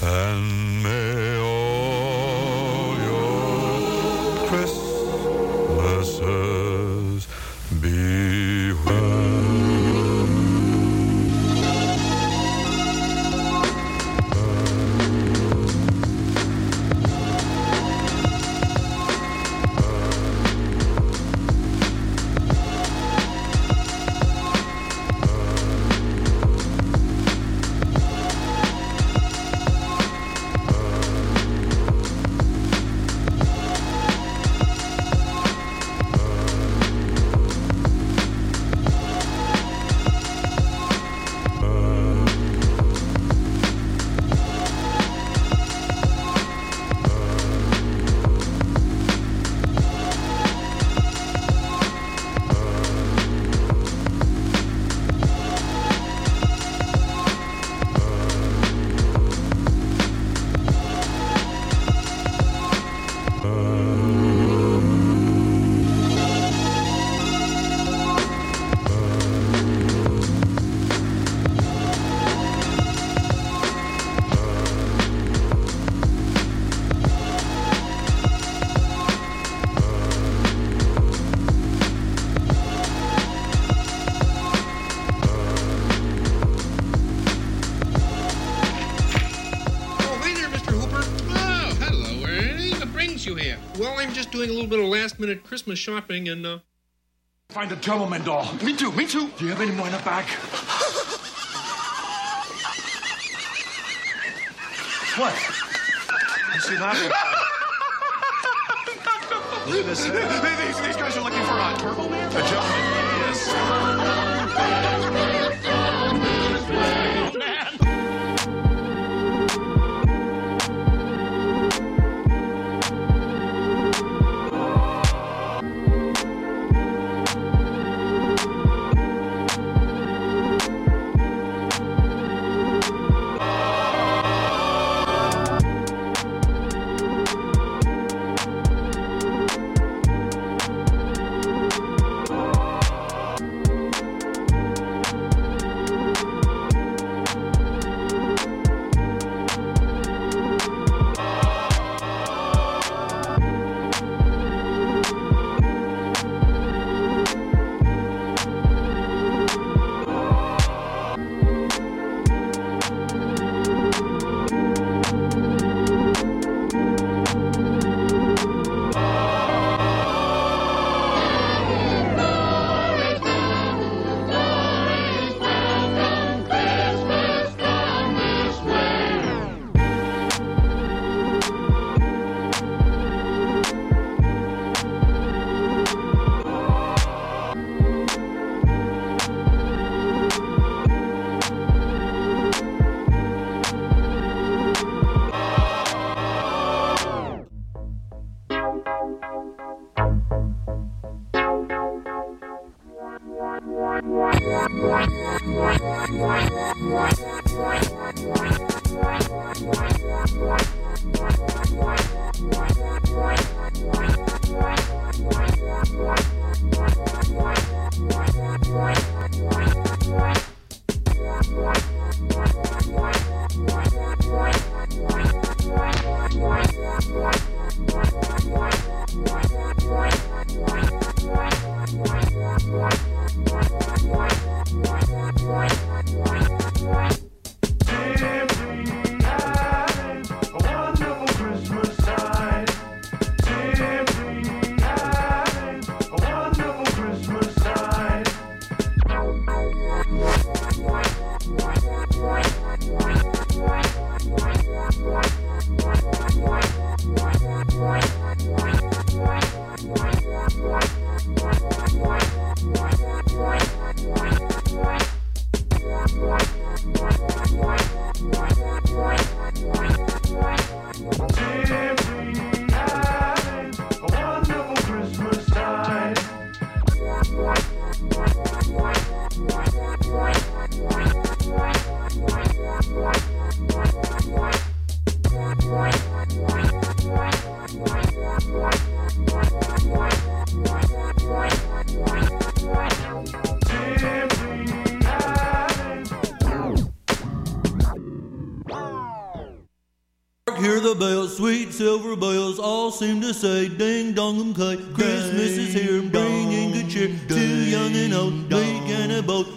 and may all your Christmases be well. Doing a little bit of last-minute Christmas shopping and, Find a Doberman doll. Me too. Do you have any more in the back? What? You see that? Look at this. These guys are looking for a turtle man? A gentleman. Hear the bells, sweet silver bells, all seem to say, ding dong kite. Christmas is here, bringing good cheer to young and old, big and a boat.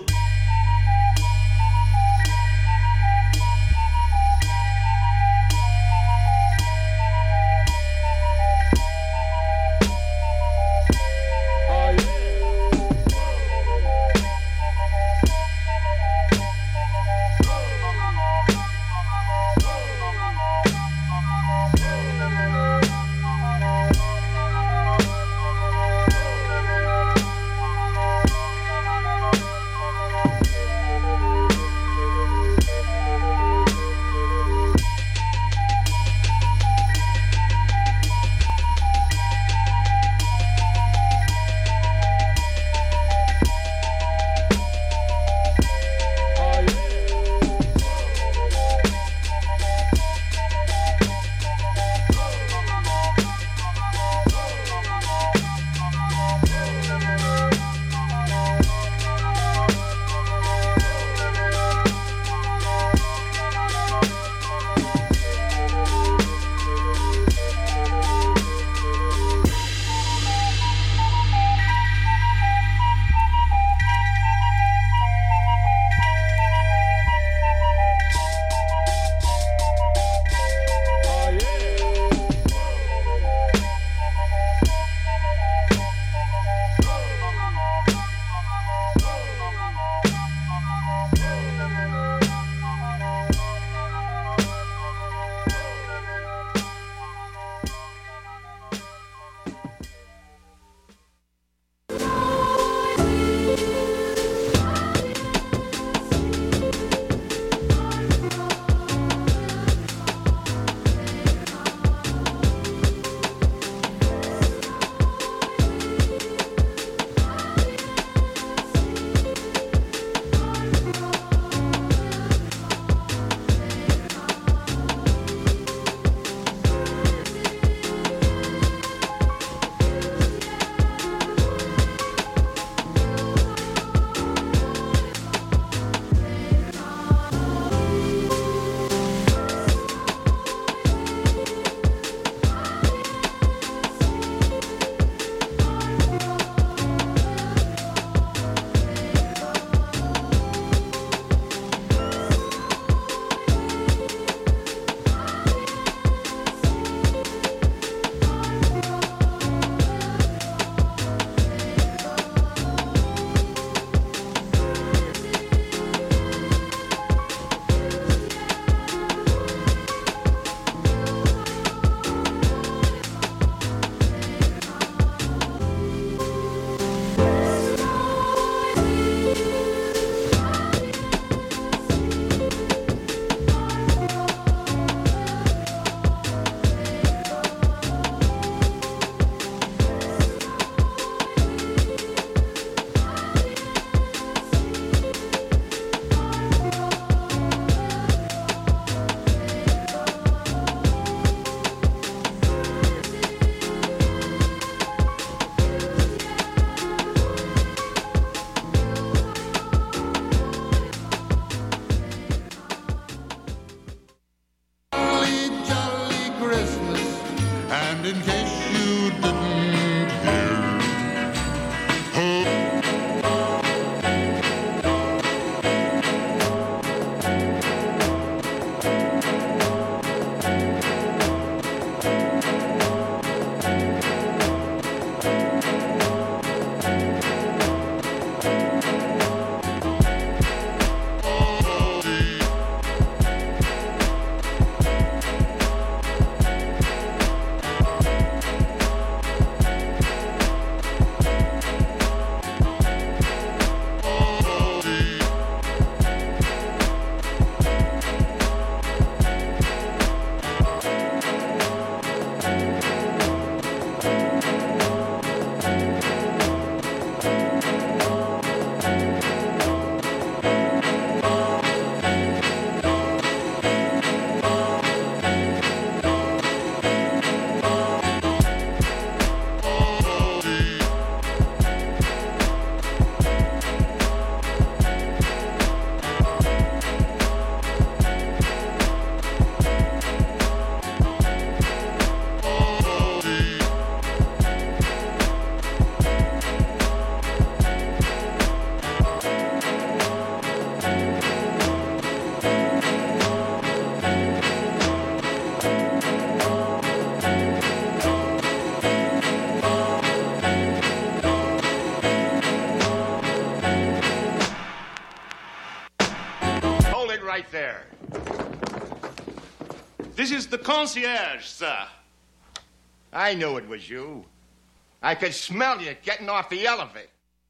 This is the concierge, sir. I knew it was you. I could smell you getting off the elevator.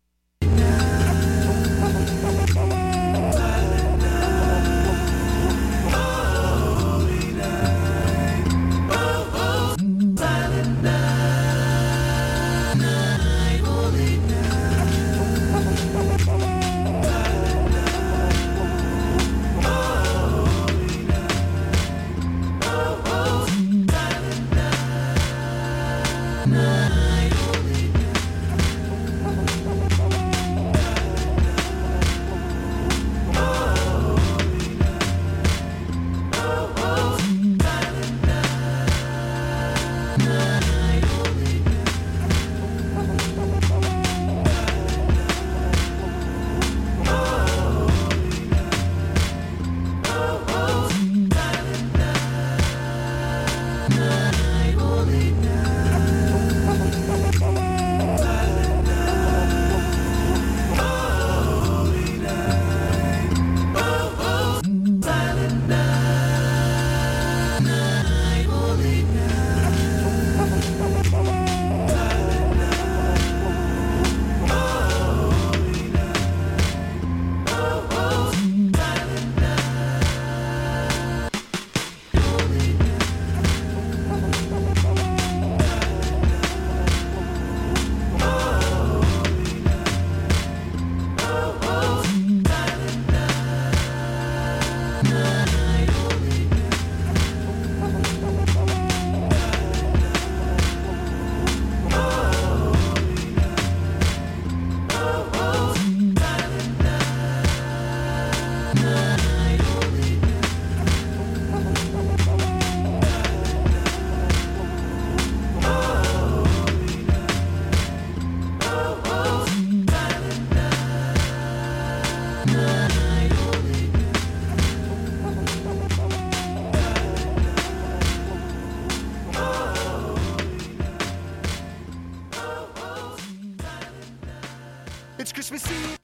It's Christmas Eve.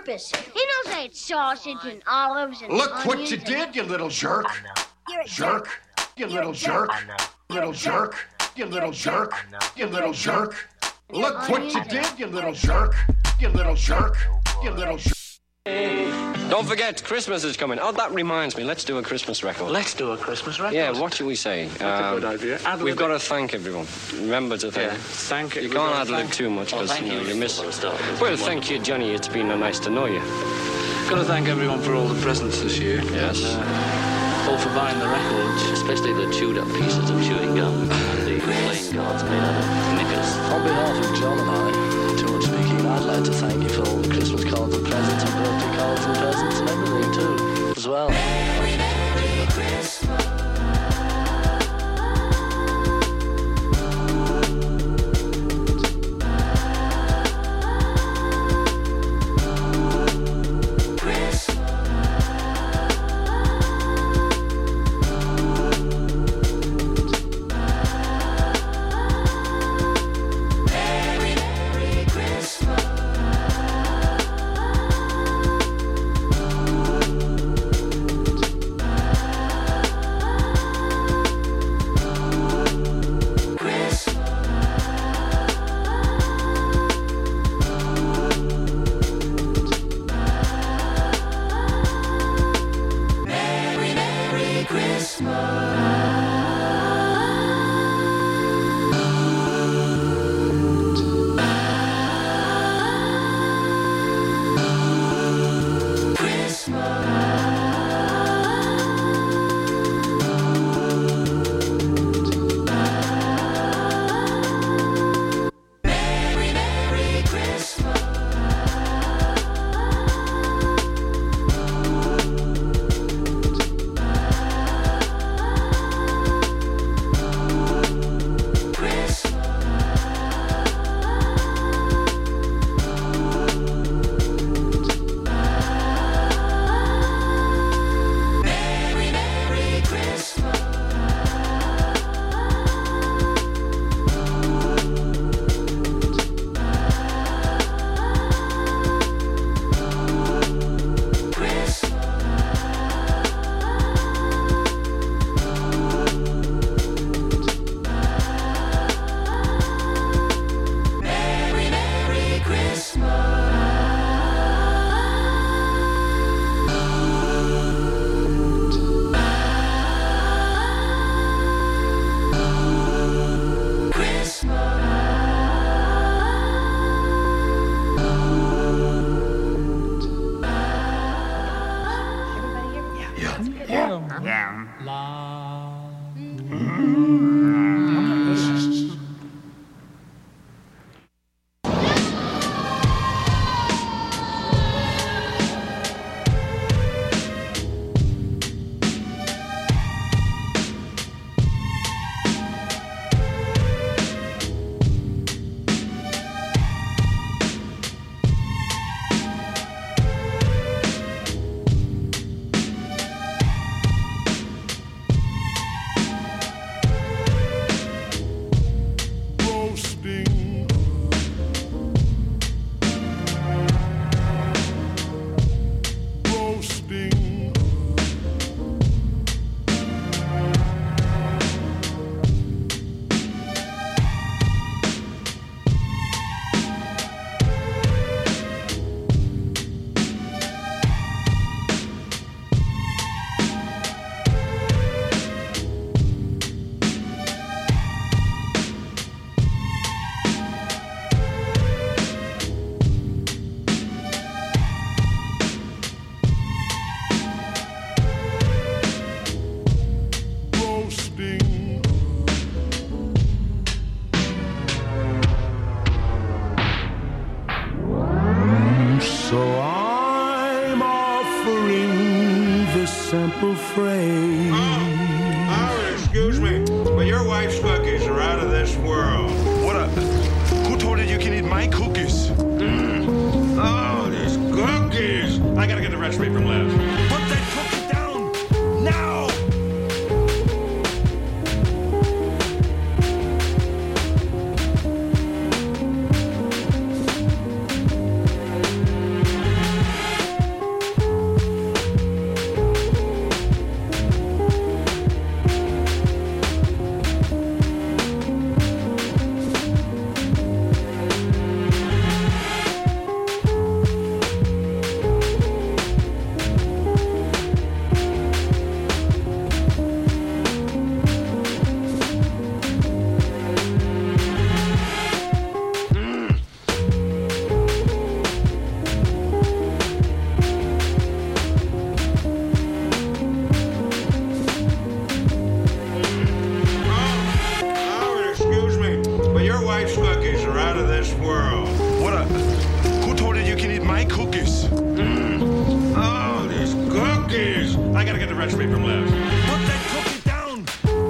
purpose. He knows I ate sausage and olives and Look what onions you did, you little jerk. You're a Jerk. You little jerk. Little jerk. You little jerk. You little jerk. Look what you did, you little jerk. You little jerk. You little jerk. Don't forget, Christmas is coming. Oh, that reminds me. Let's do a Christmas record. Let's do a Christmas record. Yeah, what should we say? That's a good idea. We've got to thank everyone. Remember to thank. Yeah, thank you. You can't ad-lib too much because you miss it. Well, thank you, Johnny. It's been nice to know you. Got to thank everyone for all the presents this year. Yes. And, all for buying the records. Especially the chewed-up pieces of chewing gum and the playing cards made out of knickers. On behalf of John and I, George speaking, I'd like to thank you for all the Christmas cards and presents and birthday cards and presents and everything too, as well. Merry Christmas. simple phrase. Oh, excuse me, but your wife's cookies are out of this world. What up? Who told you you can eat my cookies? Oh, these cookies. I gotta get the recipe from Liz. Put that cookie down now! away from Les. Put that cookie down.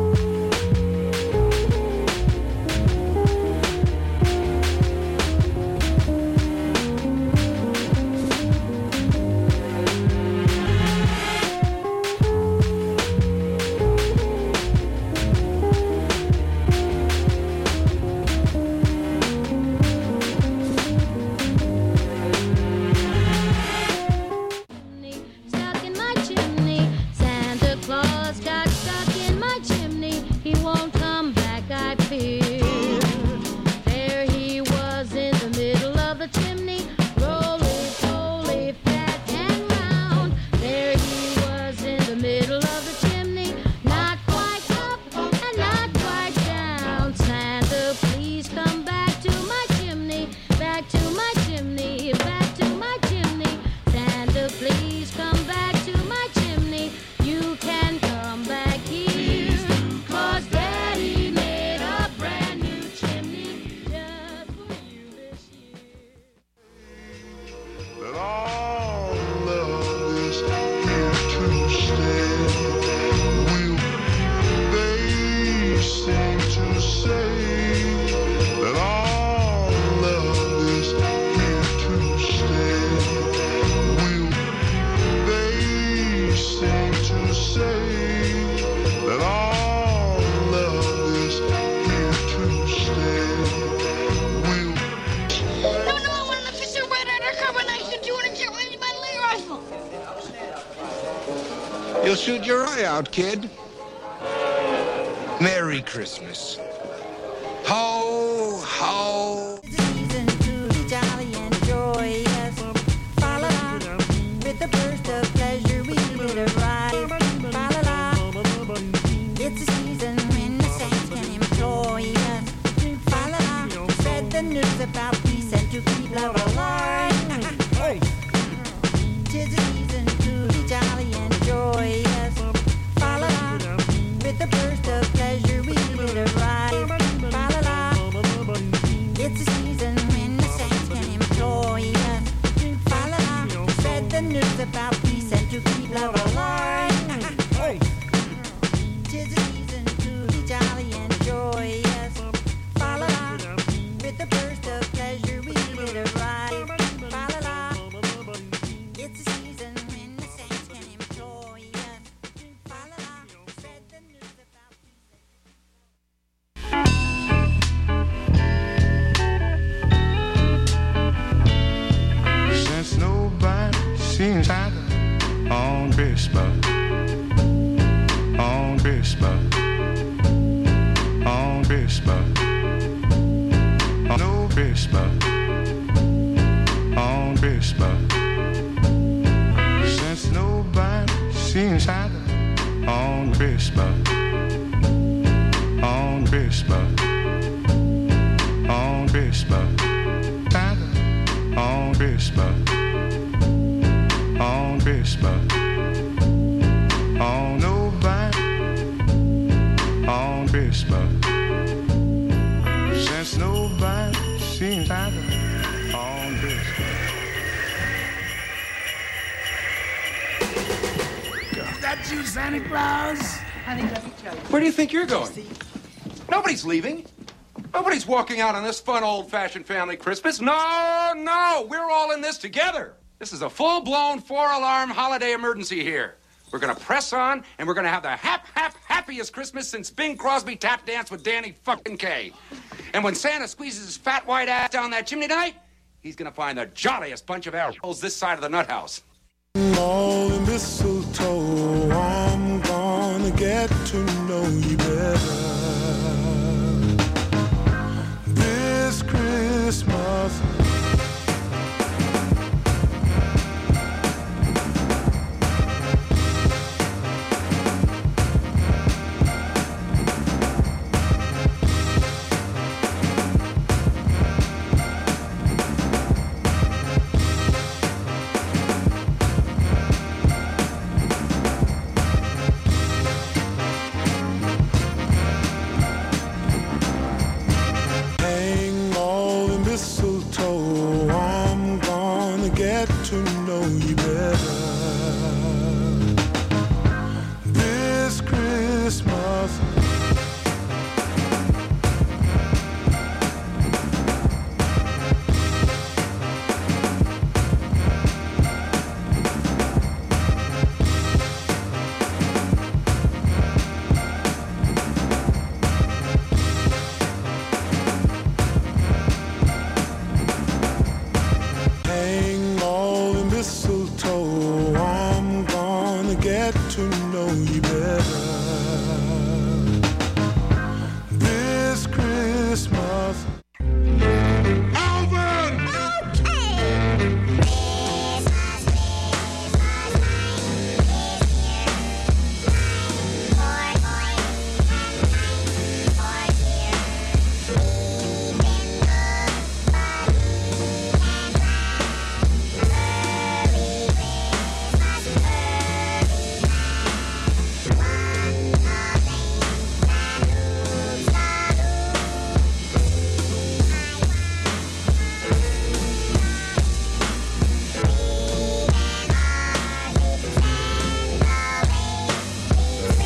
Stuck in my chimney. Santa Claus got stuck in my chimney. He won't come back, I fear. There he was in the middle of the chimney, roly-poly, fat and round. There he was in the middle of the chimney, not quite up and not quite down. Santa, please come back to my chimney, back to my chimney, back to my chimney. Santa, please come back to my chimney. You can come back here, 'cause Daddy made a brand new chimney just for you this year. That all love is here to stay. Will they seem to say that all love is here to stay? Will they seem to say that all love is here to stay? Will No, I want an official red undercover knife and 200 jet regimental rifle. You'll shoot your eye out, kid. Merry Christmas. Ho, ho. Season to be jolly and joyous. Fa la la, with a burst of pleasure we will arrive. Fa la la, it's a season when the saints can employ us. Fa la la, spread the news about peace and to keep love alive. Tis a season to be jolly and joyous. Fa la la, with a burst of pleasure we will arrive. Fa la la, it's a season when the saints can employ us. Fa la la, spread the news about peace and to keep love alive. Tis a season to be jolly and joyous. Fa la la, with a burst of pleasure we will arrive. Fa la la, it's a season when the saints can employ us. Fa la la, spread the news about since nobody seen Santa on Christmas, on Christmas, on Christmas, on no Christmas, on Christmas. Since nobody seen Santa on Christmas, on Christmas, on Christmas. Santa on Christmas, on Christmas, on nobody, on Christmas. Since nobody seen Santa on Christmas. Is that you, Santa Claus? Where do you think you're going? Nobody's leaving. Nobody's walking out on this fun, old-fashioned family Christmas. No, we're all in this together. This is a full-blown, four-alarm holiday emergency here. We're gonna press on, and we're gonna have the happiest Christmas since Bing Crosby tap danced with Danny fucking Kaye. And when Santa squeezes his fat white ass down that chimney tonight, he's gonna find the jolliest bunch of assholes this side of the nut house. All the mistletoe, I'm gonna get to know you better. This Christmas. know you